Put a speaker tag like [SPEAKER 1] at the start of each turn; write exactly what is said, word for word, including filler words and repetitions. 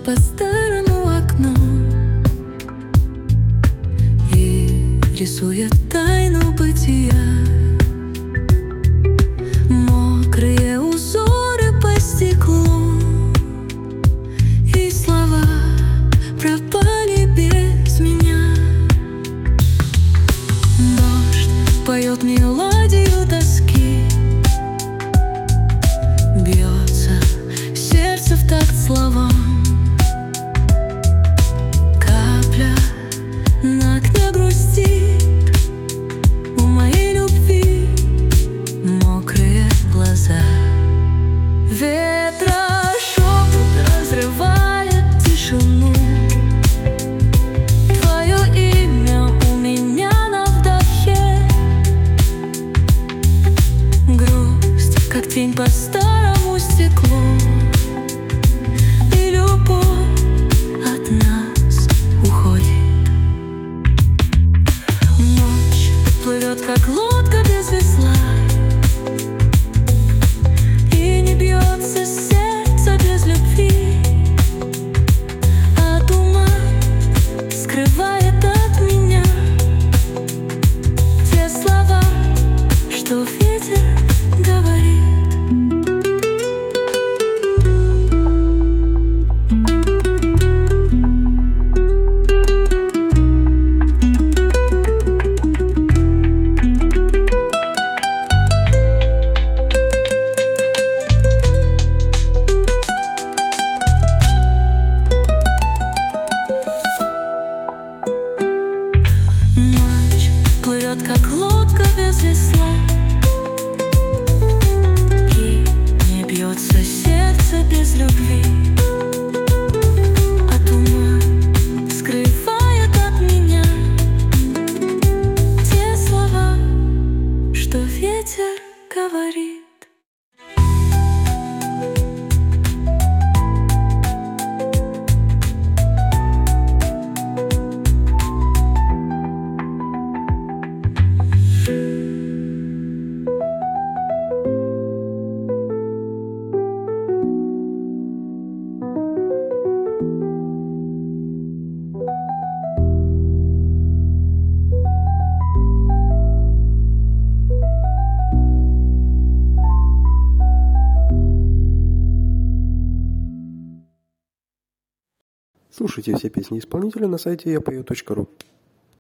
[SPEAKER 1] по-старому окно и рисует тайну бытия. Мокрые узоры по стеклу, и слова пропали без меня. Дождь поет мелодию тоски, бьется сердце в такт словам. Капля на окне грустит, у моей любви мокрые глаза. Ветрошепот разрывает тишину, твое имя у меня на вдохе. Грусть, как тень по старому стеклу, и любовь от нас уходит. Ночь плывет, как лодка без весла, и не бьется сердце без любви, а туман скрывает от меня те слова, что ветер говорит. Ночь плывет, как лодка без весла, и не бьется сердце без любви, а туман скрывает от меня те слова, что ветер говорит.
[SPEAKER 2] Слушайте все песни исполнителя на сайте я пою точка ру.